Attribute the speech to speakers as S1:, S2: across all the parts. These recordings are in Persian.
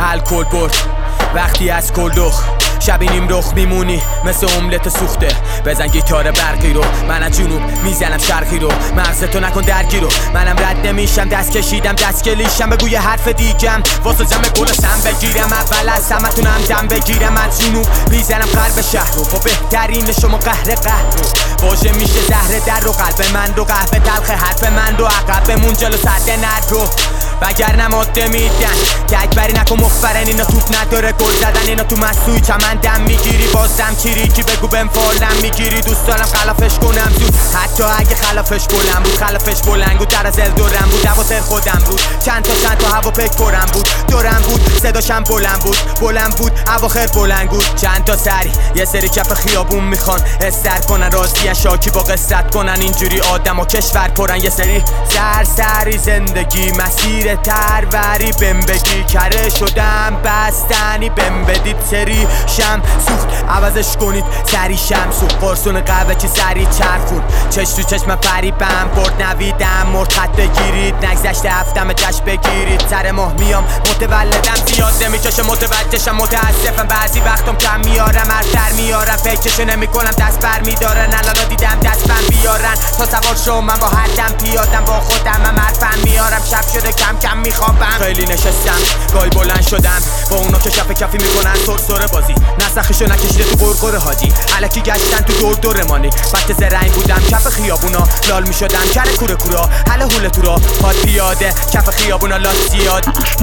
S1: الکل برد وقتی از کلدخ شبینیم رخ میمونی مثل املت سوخته. بزن گیتار برقی رو، من از جنوب میزنم شرقی رو. مغزتو نکن درگی رو، منم رد نمیشم. دست کشیدم دست کلیشم، بگو یه حرف دیگم واسه جمع گل سم بگیرم. اول از همتونم دم بگیرم. از جنوب میزنم غرب شهر رو، با بهترین شما قهر رو. واژه میشه زهر در رو قلب من رو. قهوه تلخ حرف من رو، عقب بمون جلو سد نر رو. وگرنه ماده میدن که اکبری نکن مخبرن. اینا توپ نداره گل زدن، اینا تو مسوی چمن دم میگیری. بازدم چیری کی بگو بهم فالم میگیری. دوست دارم خلافش کنم زود، حتی اگه خلافش بلند بود. خلافش بلند بود در از ال دورم بود. دواتر خودم بود، چند تا هوا پک پرم بود. دورم بود صداشم بلند بود اواخر بلند بود. چند تا سری یه سری کف خیابون میخوان استر کنن، راضیه شاکی با قصت کنن. اینجوری آدم و کشور پرن، یه سری سری زندگی مسیر تروری. بهم بگی کره شدم بستنی، بهم بدید سری شم سوخت عوضش کنید سری شم سوخت. قرصون قهوه چی سری چرخون، چش تو چشم فریبم برد نویدم. مرد خط بگیرید نگذشت هفتم جشن بگیرید. سر ماه میام متولدم زیاد نمیکشه متوجهشم. متاسفم بعضی وقتم کم میارم ارتر میارم. فکرشو نمیکنم دست بر میدارن. الان دیدم دست بر بیارن تا سوار شو. من با حدم پیادم با خودم هم حرفم میارم. شب شده کم کم میخوابم، خیلی نشستم گاهی بلند شدم با اونا که کف کفی میکنن سرسره بازی. نسخشو نکشیده تو قرقر حاجی، الکی گشتن تو دور مانی. وقت زرنگ بودم کف خیابونا لال میشدم. کره کوره کورا حل هوله تو را پاد پیاده کف خیابونا لاس زیاد.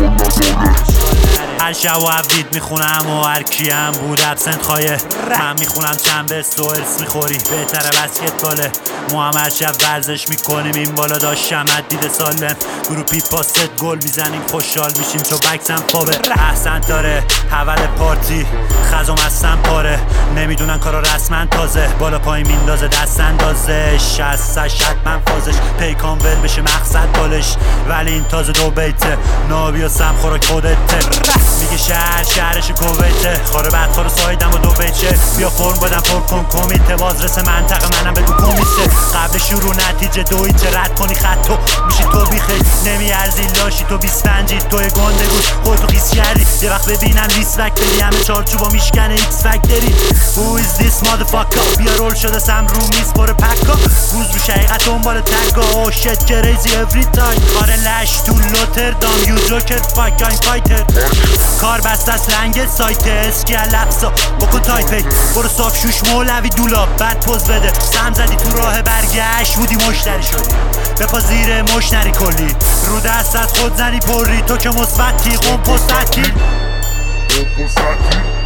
S2: هر شب و عبید میخونم و هر کیم بود ابسنت خواهی. من میخونم چند بست و ارس میخوری بهتره بسکتباله. ما هم هر شب ورزش میکنیم این بالا داشتم دید سالم. گروپی پاست گل میزنیم خوشحال میشیم چو بکسم فابه. احسن داره اول پارتی خزم هستم پاره. نمیدونن کارا رسمن تازه بالا پای میندازه دست اندازه. شستش حتما فازش پیکان ول بشه مقصد بالش. ولی این تازه دو بیته نابی و سم خوراک خودته. میگه شهرش کویته خاره بدخوار سایدم و دو بیچه. بیا فرم بدم پر کن کمیته بازرس منطقه منم بگو کمیسه. قبل شروع نتیجه دویچه رد کنی خطو میشی تو بیخیل. نمیارزی لاشی تو 25 توی گنده گوش خودتو خیس کردی. یه وقت ببینن ریسپکت بدی همه چارچوبا میشکنه ایکس فکتری. Who is this motherfucker؟ بیا رول شده سم رو میز پر پکا. گوز رو شقیقت دنبال تگا. Oh shit crazy every time. آره لش تو لوتردام یو جوکر فاک I'm fighter. کار بست از لنگ سایت اسکی لفظا بکن تایپی. برو صاف شوش مولوی دولاب بعد پوز بده. سم زدی تو راه برگشت بودی مشتری شدی. بپا زیر مشتری کلی رو دست از خود زنی پری. تو که مثبتی قم پستکی